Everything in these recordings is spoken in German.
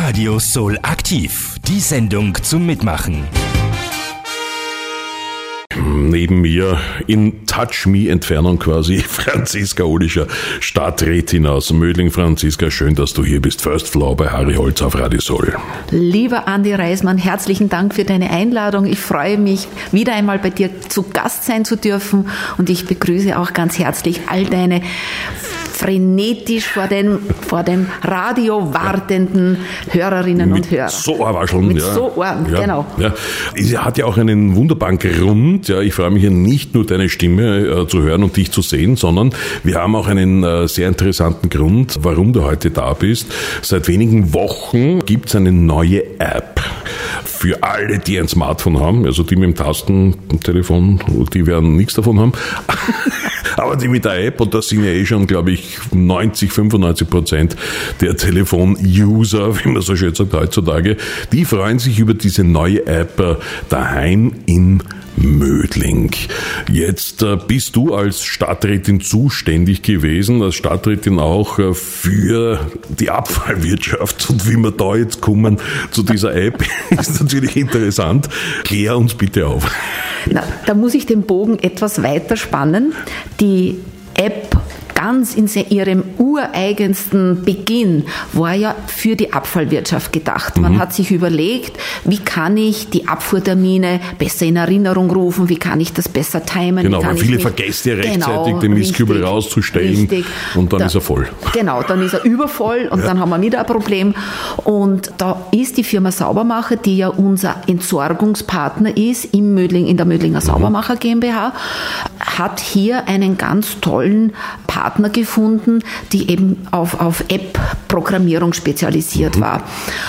Radio Soul aktiv. Die Sendung zum Mitmachen. Neben mir in Touch-Me-Entfernung quasi Franziska Ohlischer, Stadträtin aus Mödling. Franziska, schön, dass du hier bist. First Floor bei Harry Holz auf Radio Soul. Lieber Andi Reismann, herzlichen Dank für deine Einladung. Ich freue mich, wieder einmal bei dir zu Gast sein zu dürfen und ich begrüße auch ganz herzlich all deine frenetisch vor dem Radio wartenden Hörerinnen und Hörer. So Ohrwascheln, mit so Ohren, genau. Ja. Es hat ja auch einen wunderbaren Grund. Ja, ich freue mich ja nicht nur deine Stimme zu hören und dich zu sehen, sondern wir haben auch einen sehr interessanten Grund, warum du heute da bist. Seit wenigen Wochen gibt es eine neue App für alle, die ein Smartphone haben. Also die mit dem Tastentelefon, die werden nichts davon haben. Aber die mit der App, und das sind ja schon, glaube ich, 95% der Telefon-User, wie man so schön sagt heutzutage, die freuen sich über diese neue App Daheim in Mödling. Jetzt bist du als Stadträtin zuständig gewesen, als Stadträtin auch für die Abfallwirtschaft. Und wie wir da jetzt kommen zu dieser App, ist natürlich interessant. Klär uns bitte auf. Na, da muss ich den Bogen etwas weiter spannen. Die App ganz in ihrem ureigensten Beginn war ja für die Abfallwirtschaft gedacht. Man hat sich überlegt, wie kann ich die Abfuhrtermine besser in Erinnerung rufen, wie kann ich das besser timen. Genau, weil viele vergessen ja rechtzeitig den Mistkübel rauszustellen und dann ist er voll. Genau, dann ist er übervoll und dann haben wir wieder ein Problem. Und da ist die Firma Saubermacher, die ja unser Entsorgungspartner ist in der Mödlinger Saubermacher GmbH, hat hier einen ganz tollen Partner gefunden, die eben auf App-Programmierung spezialisiert war.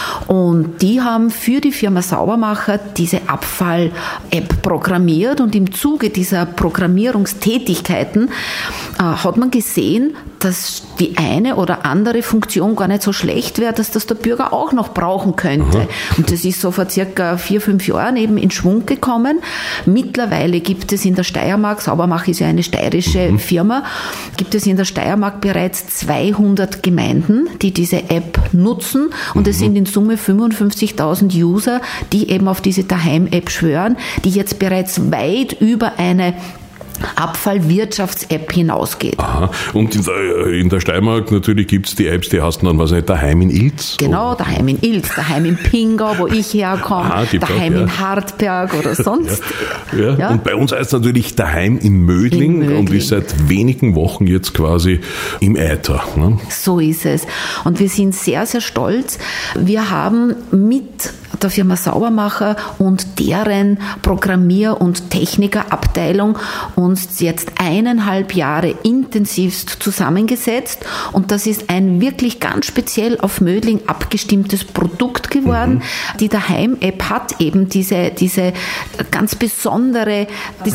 Und die haben für die Firma Saubermacher diese Abfall-App programmiert und im Zuge dieser Programmierungstätigkeiten hat man gesehen, dass die eine oder andere Funktion gar nicht so schlecht wäre, dass das der Bürger auch noch brauchen könnte. Und das ist so vor circa 4-5 Jahren eben in Schwung gekommen. Mittlerweile gibt es in der Steiermark, Saubermacher ist ja eine steirische Firma, gibt es in der Steiermark bereits 200 Gemeinden, die diese App nutzen. Und es sind in Summe 55.000 User, die eben auf diese Daheim-App schwören, die jetzt bereits weit über eine Abfallwirtschafts-App hinausgeht. Aha. Und in der Steiermark natürlich gibt es die Apps, die heißen dann, was nicht, Daheim in Ilz? Genau, oder? Daheim in Ilz, Daheim in Pingau, wo ich herkomme, Daheim in Hartberg oder sonst. Ja. Und bei uns heißt es natürlich Daheim in Mödling und ist seit wenigen Wochen jetzt quasi im Äther. Ne? So ist es. Und wir sind sehr, sehr stolz. Wir haben mit der Firma Saubermacher und deren Programmier- und Technikerabteilung uns jetzt 1,5 Jahre intensivst zusammengesetzt und das ist ein wirklich ganz speziell auf Mödling abgestimmtes Produkt geworden. Die Daheim-App hat eben diesen ganz besonderen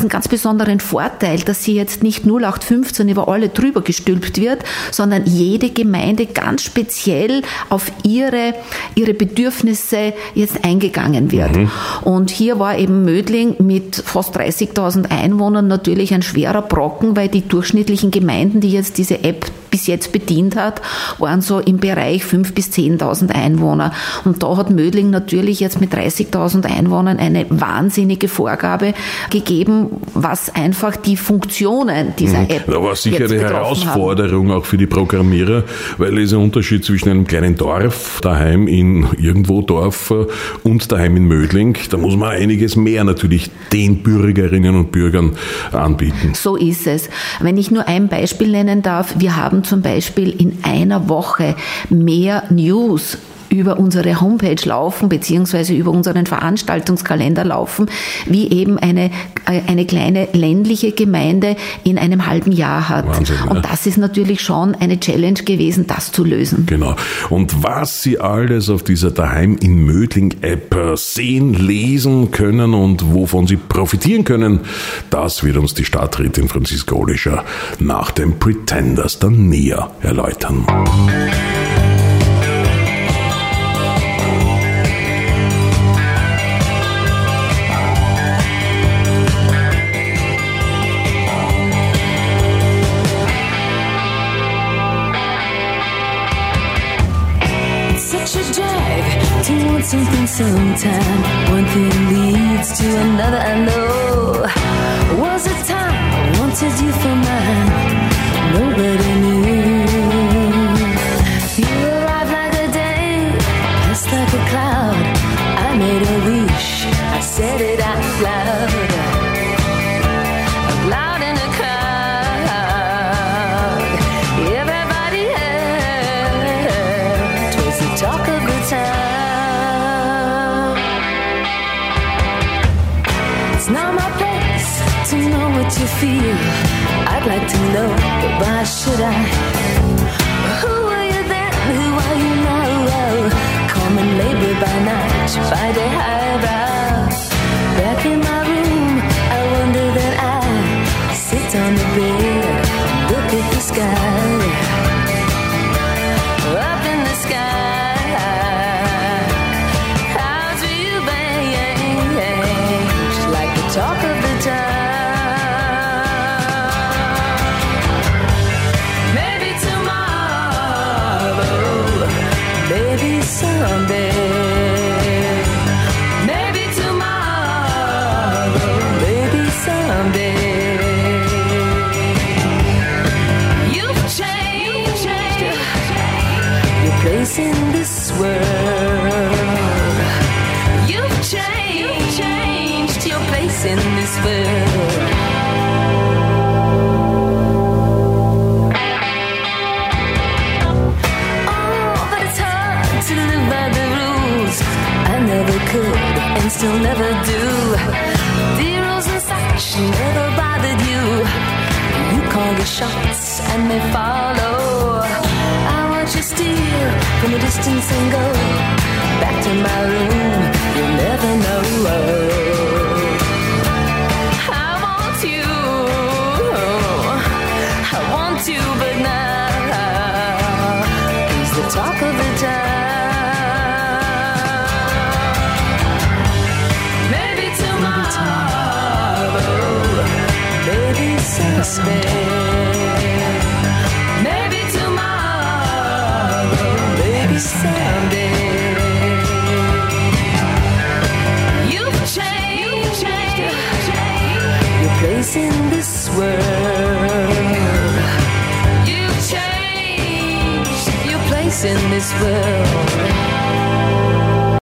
Vorteil, dass sie jetzt nicht 0815 über alle drüber gestülpt wird, sondern jede Gemeinde ganz speziell auf ihre Bedürfnisse jetzt eingegangen wird. Und hier war eben Mödling mit fast 30.000 Einwohnern natürlich ein schwerer Brocken, weil die durchschnittlichen Gemeinden, die jetzt diese App bis jetzt bedient hat, waren so im Bereich 5.000 bis 10.000 Einwohner. Und da hat Mödling natürlich jetzt mit 30.000 Einwohnern eine wahnsinnige Vorgabe gegeben, was einfach die Funktionen dieser App Da war sicher jetzt eine Herausforderung auch für die Programmierer, weil es ein Unterschied zwischen einem kleinen Dorf, daheim in irgendwo Dorf und daheim in Mödling, da muss man einiges mehr natürlich den Bürgerinnen und Bürgern anbieten. So ist es. Wenn ich nur ein Beispiel nennen darf, wir haben zum Beispiel in einer Woche mehr News über unsere Homepage laufen, beziehungsweise über unseren Veranstaltungskalender laufen, wie eben eine kleine ländliche Gemeinde in einem halben Jahr hat. Wahnsinn, ja. Und das ist natürlich schon eine Challenge gewesen, das zu lösen. Genau. Und was Sie alles auf dieser Daheim in Mödling App sehen, lesen können und wovon Sie profitieren können, das wird uns die Stadträtin Franziska Ohlischer nach dem Pretenders dann näher erläutern. Such a drag. to want something sometime. One thing leads to another, I know. Was it time I wanted you for mine? Nobody knew. You arrived like a day, passed like a cloud. I made a wish, I said it out loud. Loud in a crowd. Everybody heard. 'Twas the talk of the town. It's not my place to know what you feel. I'd like to know, but why should I? Who are you then? Who are you now? Common labor by night, by day highbrow. Back in my room, I wonder that I sit on the bed, look at the sky. Up in the sky, clouds will change like the talk of the town. Maybe tomorrow, maybe someday. Maybe tomorrow, maybe someday. You've changed your place in this world. You've changed your place in this world. Oh, but it's hard to live by the rules. I never could and still never do. The rules and such never bothered you. You call the shots and they follow. I watch you steal from a distance and go back to my room. You'll never know. I want you, but now he's the talk of the town. Maybe tomorrow, maybe someday. Maybe tomorrow, maybe someday. You've changed your place in this world. You've changed your place in this world.